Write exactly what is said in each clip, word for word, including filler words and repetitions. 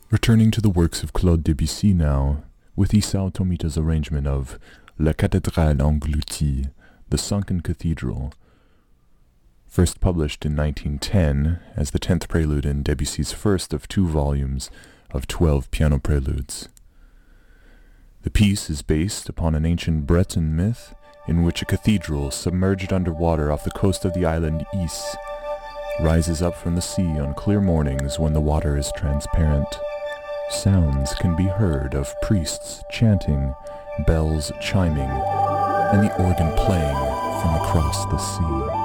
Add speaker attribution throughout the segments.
Speaker 1: Returning to the works of Claude Debussy now, with Isao Tomita's arrangement of La Cathédrale Engloutie, The Sunken Cathedral, first published in nineteen ten as the tenth prelude in Debussy's first of two volumes of twelve piano preludes. The piece is based upon an ancient Breton myth in which a cathedral submerged underwater off the coast of the island Is rises up from the sea on clear mornings when the water is transparent. Sounds can be heard of priests chanting, bells chiming, and the organ playing from across the sea.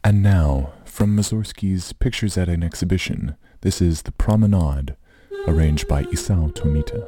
Speaker 1: And now, from Mussorgsky's Pictures at an Exhibition, this is The Promenade, arranged by Isao Tomita.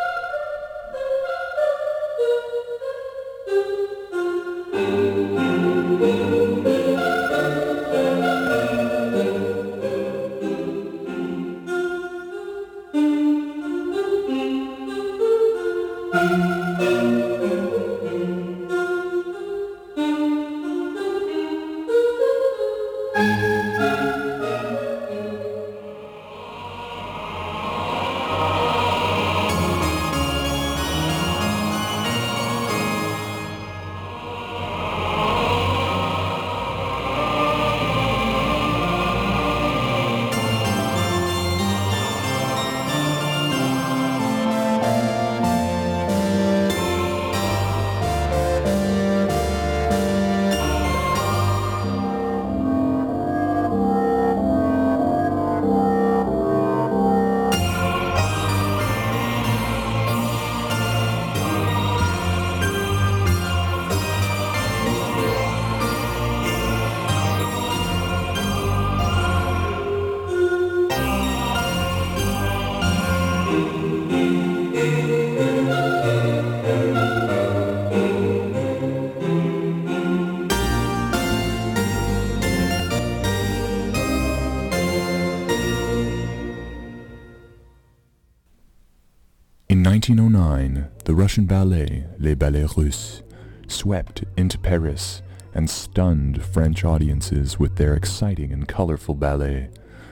Speaker 1: In nineteen oh nine, the Russian ballet, Les Ballets Russes, swept into Paris and stunned French audiences with their exciting and colorful ballet.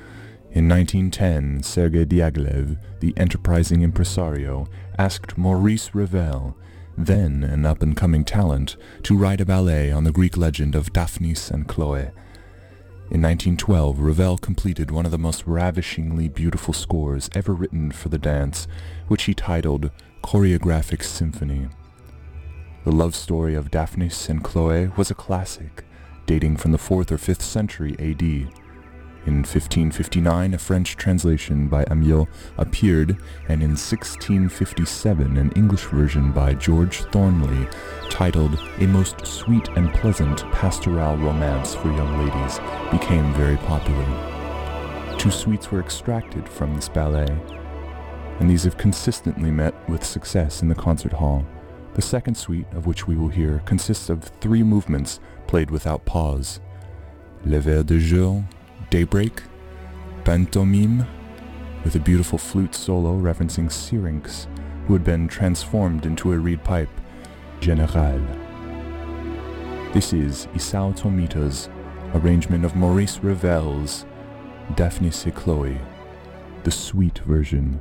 Speaker 1: In nineteen ten, Sergei Diaghilev, the enterprising impresario, asked Maurice Ravel, then an up-and-coming talent, to write a ballet on the Greek legend of Daphnis and Chloe. In nineteen twelve, Ravel completed one of the most ravishingly beautiful scores ever written for the dance, which he titled Choreographic Symphony. The love story of Daphnis and Chloe was a classic, dating from the fourth or fifth century A D. In fifteen fifty-nine, a French translation by Amiot appeared, and in sixteen fifty-seven, an English version by George Thornley, titled A Most Sweet and Pleasant Pastoral Romance for Young Ladies, became very popular. Two suites were extracted from this ballet, and these have consistently met with success in the concert hall. The second suite, of which we will hear, consists of three movements played without pause: Lever de jour, Daybreak, Pantomime, with a beautiful flute solo referencing Syrinx, who had been transformed into a reed pipe, Général. This is Isao Tomita's arrangement of Maurice Ravel's Daphnis et Chloe, the suite version.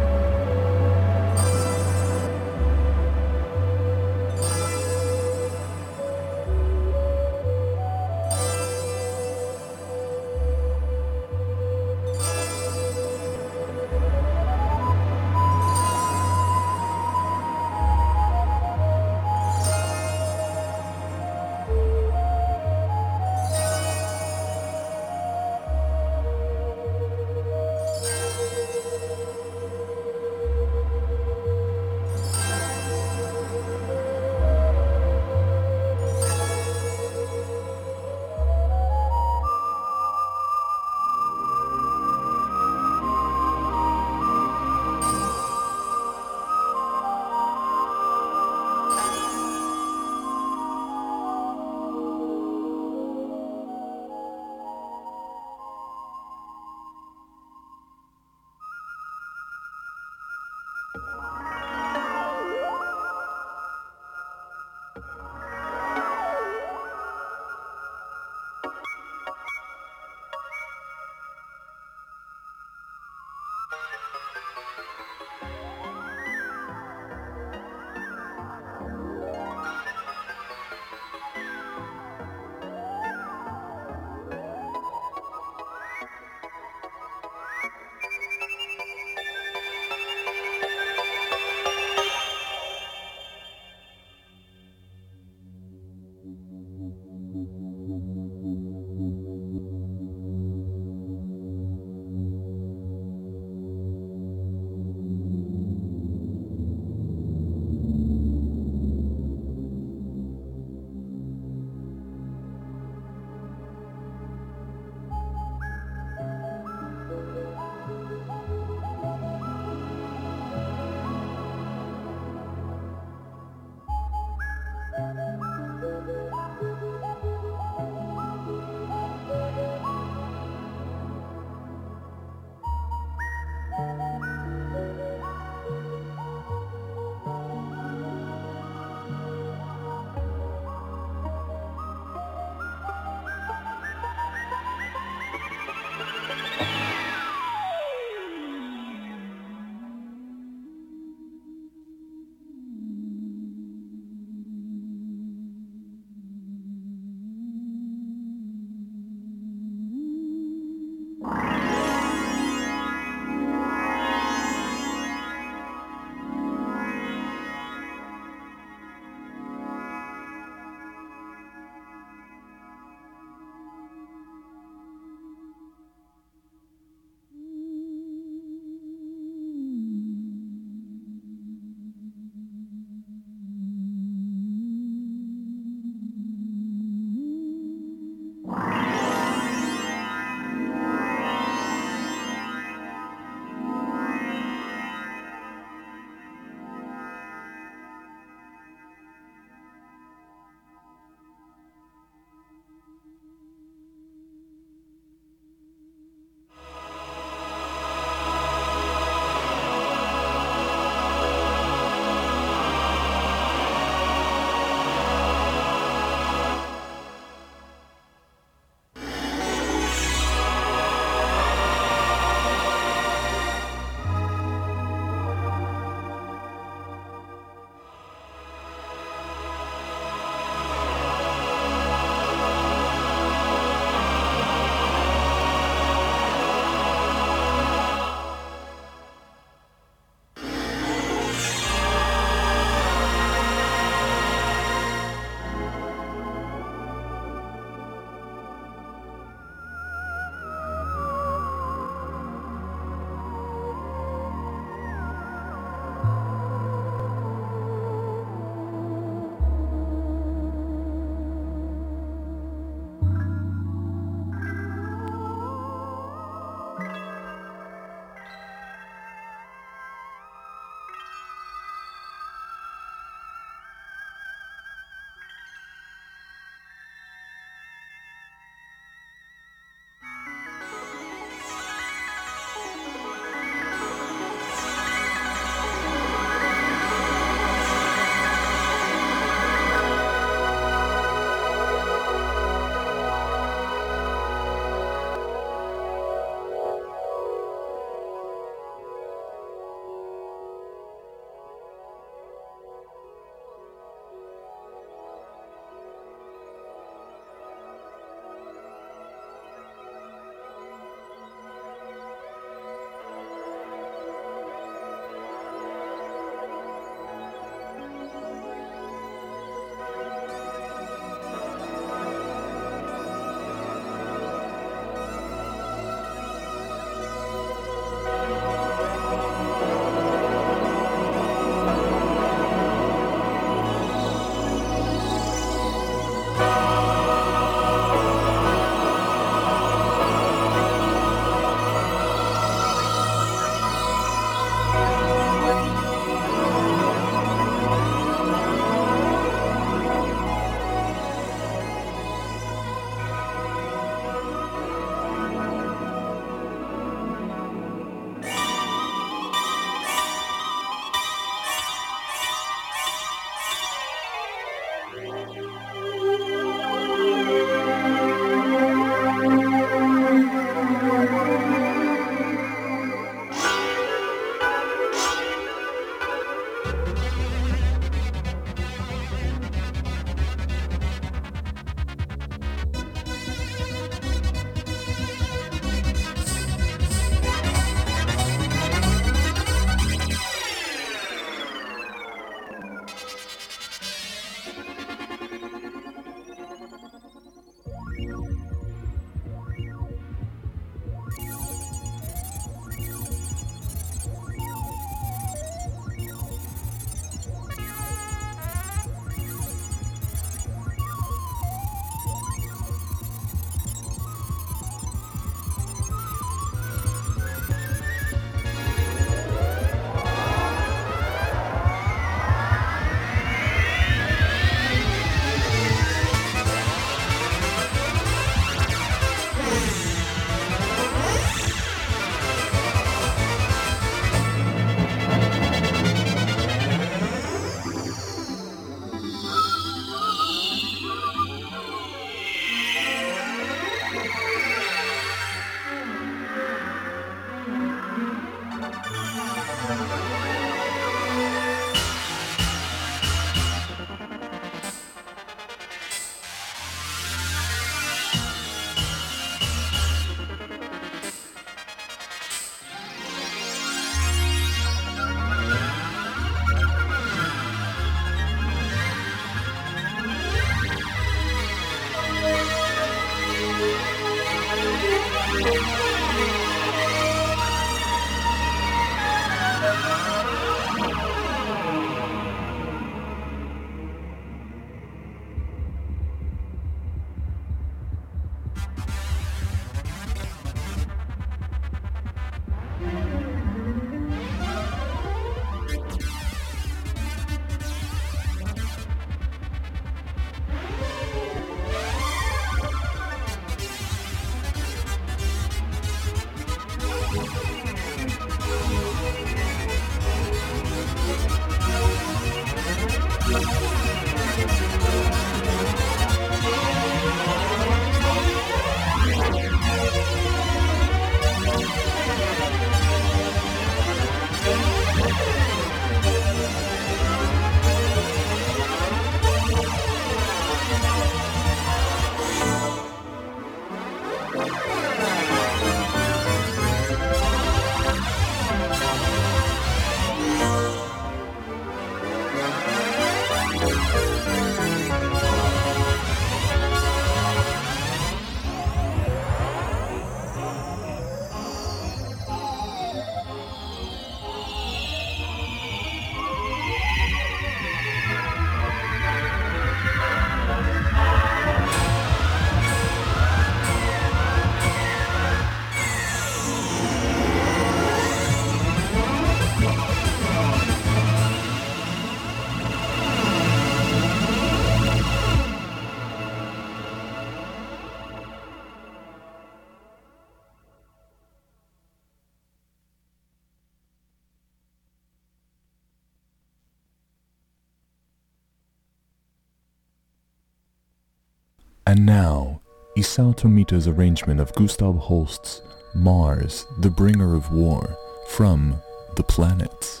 Speaker 1: And now, Isao Tomita's arrangement of Gustav Holst's Mars, the Bringer of War, from The Planets.